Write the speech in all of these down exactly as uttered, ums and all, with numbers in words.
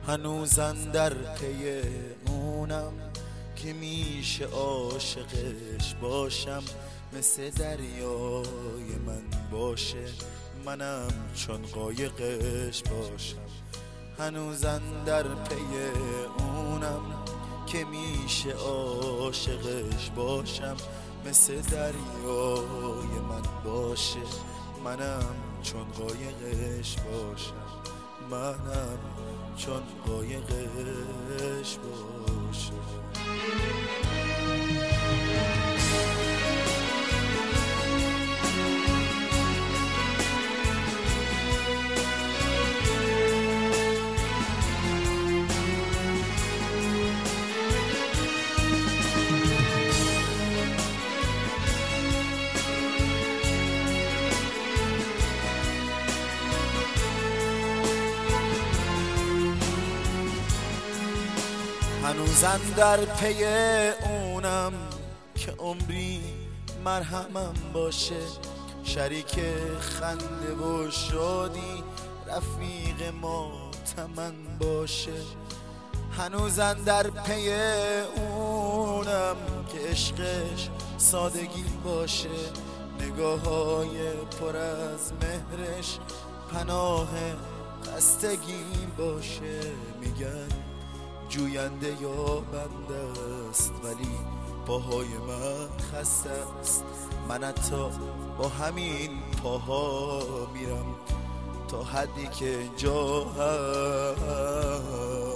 هنوزم در پی اونم که میشه عاشقش باشم، مثل دریای من باشه منم چون قایقش باشم. هنوزم در پی اونم که میشه عاشقش باشم، مثل دریای من باشه منم چون قایقش باشم، منم چون قایقش باشم. هنوزم در پی اونم که عمری مرهمم باشه، شریک خنده و شادی رفیق ماتمم باشه. هنوزم در پی اونم که عشقش سادگی باشه، نگاه‌های پر از مهرش پناه خستگی باشه. میگن جوینده یا بنده است ولی پاهای من خسته است، من حتی با همین پاها میرم تا حدی که جا هست.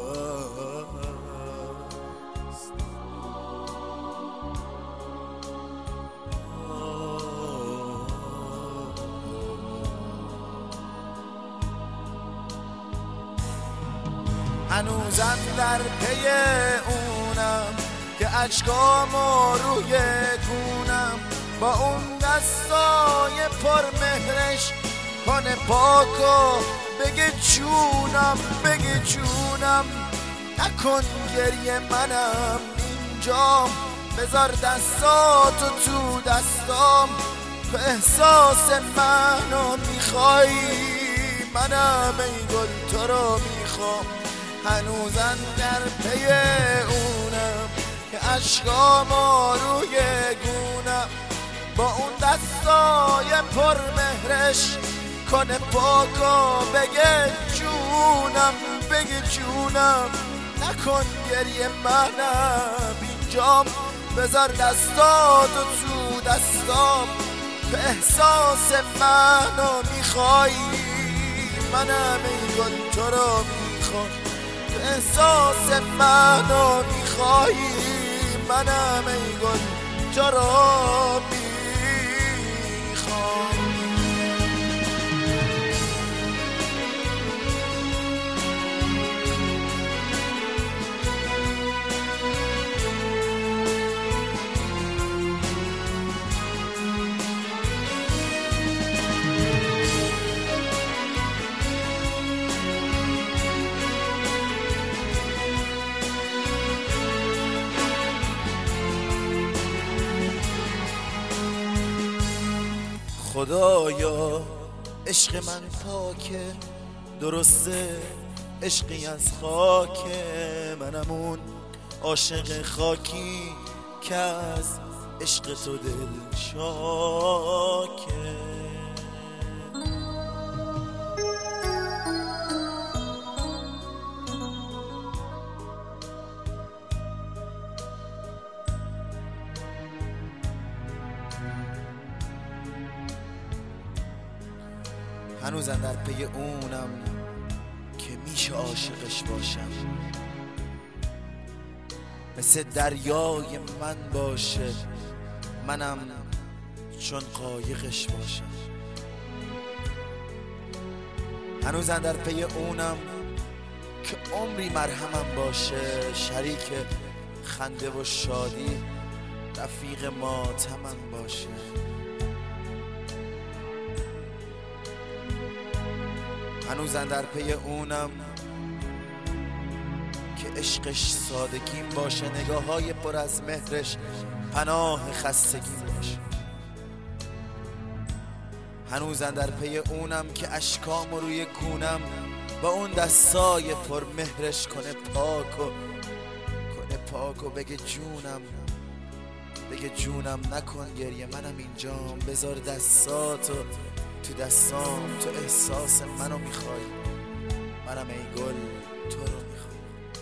هنوزم در پی اونم که اشکامو روی گونم با اون دستای پر مهرش کنه پاکو بگه جونم، بگه جونم. نکن گریه منم اینجام، بذار دستاتو تو دستام، تو احساس منو میخوای منم ای گل تو رو میخوام. هنوزم در پی اونم که اشکامو روی گونم با اون دستای پر مهرش کنه پاکو بگه جونم، بگه جونم. نکن گریه منم اینجام، بذار دستاتو تو دستام، به احساس منو میخوای منم ای گل تو رو میخوام. احساس منو میخوایی منم ای گل تو رو میخوام. خدایا عشق من پاکه، درسته عشقی از خاکه، منم اون عاشق خاکی که از عشق تو دل شاکه. هنوزم در پی اونم که میشه عاشقش باشم، مثل دریای من باشه منم چون قایقش باشم. هنوزم در پی اونم که عمری مرهمم باشه، شریک خنده و شادی رفیق ماتمم باشه. هنوزم در پی اونم که عشقش سادگیم باشه، نگاه‌های پر از مهرش پناه خستگیم باشه. هنوزم در پی اونم که اشکام روی گونم با اون دستای پر مهرش کنه پاک و کنه پاک و بگه جونم، بگه جونم نکن گریه، منم اینجام، بذار دستاتو تو دستام، تو احساس منو میخوای، منم ای گل تو رو میخوام.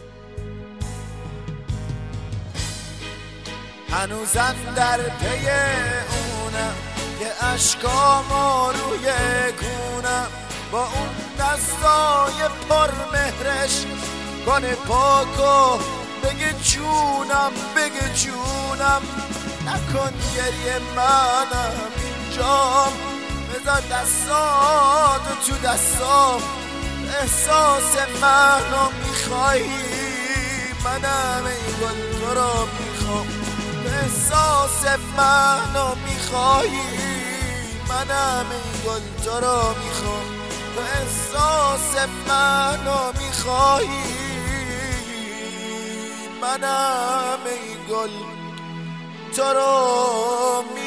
هنوزم در پی اونم که اشکامو روی گونم، با اون دستای پر مهرش کنه پاک و بگه جونم، بگه جونم نکن گریه، منم اینجام، بذار دستاتو تو دستام، احساس منو میخوایی، منم ای گل تو رو میخوام، احساس منو میخوایی، منم ای گل تو رو میخوام، احساس منو میخوایی، منم ای گل تو رو میخوام.